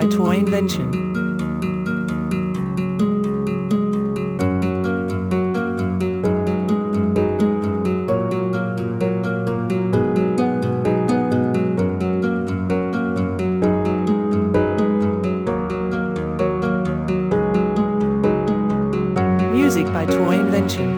by Toy Invention. Music by Toy Invention.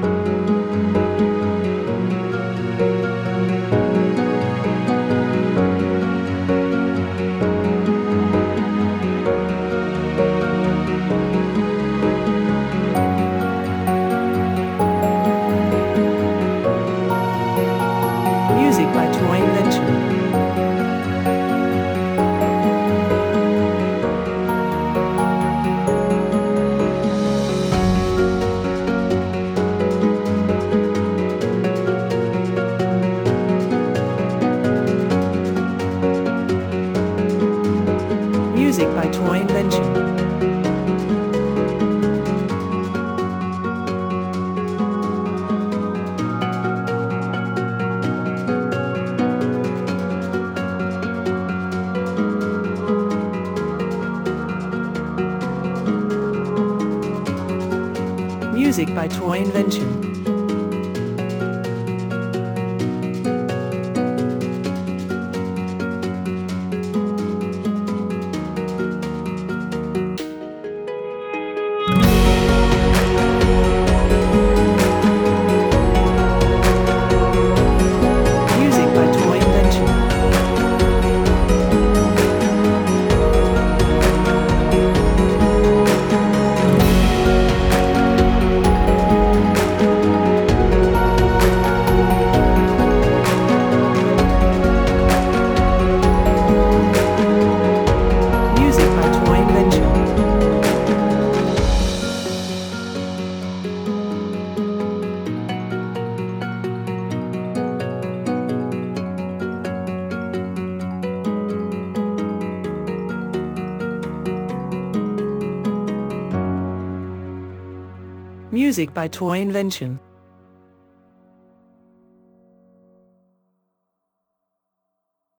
Music by Toy Invention. Music by Toy Invention. Music by Toy Invention. Music by Toy Invention. Music by Toy Invention. Music by Toy Invention.